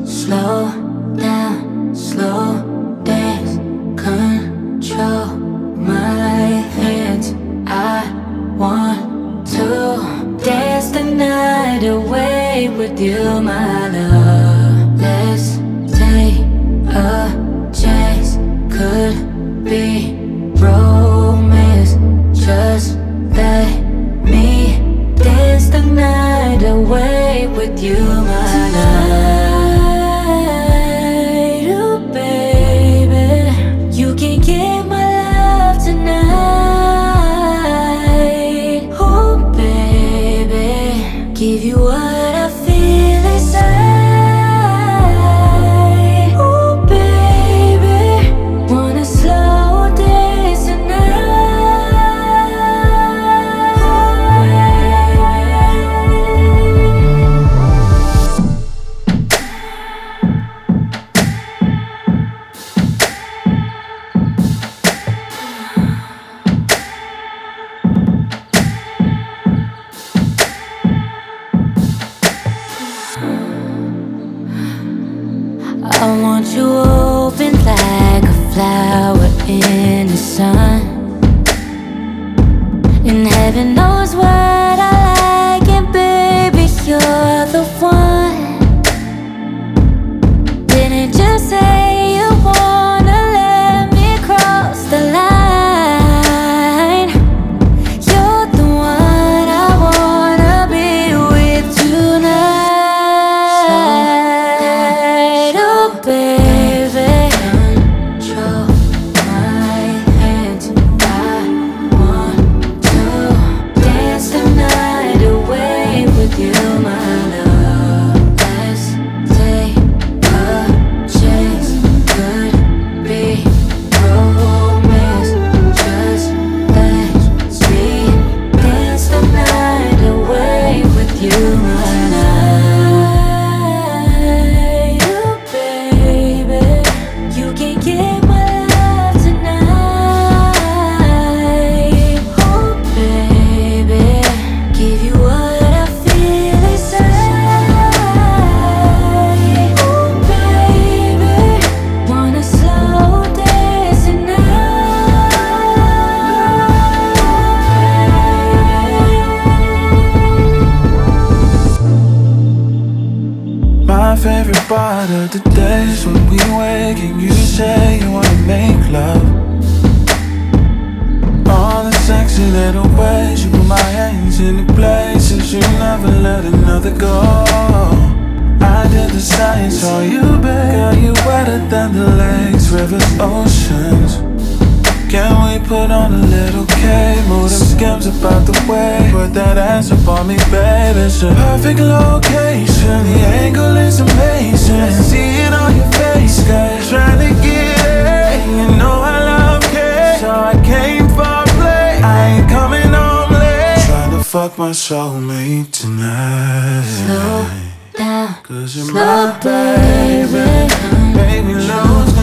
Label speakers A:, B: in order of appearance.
A: slow down, slow dance, control my hands. I want to dance the night away with you, my love. Let's take a chance, could be romance. Just let me dance the night away with you, my love. Oh baby, you can get my love tonight. Oh baby, give you what I feel inside. Oh baby, wanna slow dance tonight. I want you open like a flower in the sun. And heaven knows what I like, and baby, you're the one. Didn't just say you wanna let me cross the line. You're the one I wanna be with tonight. Oh baby, control my hands. I want to dance the night away with you, my love. Let's take a chance, could be romance. Just let me dance the night away with you, my love. Oh baby, you can get my love tonight. Oh baby, give you what I feel inside. Oh baby, wanna slow dance tonight.
B: My favorite part of the day is when we wake and you say you wanna make love. All the sexy little ways you put my hands into places you never let another go. I did the science on you, babe. Girl, you wetter than the lakes, rivers, oceans. Can we put on a little cake? Move them skims about the way. Put that ass up on me, baby. It's a perfect location. The angle is amazing. See it on your face, girl. Trying to get it. You know I love cake, so I came for play. I ain't coming home late. Trying to fuck my soulmate tonight.
A: Slow down,
B: 'Cause you're
A: slow
B: my baby. Baby, lose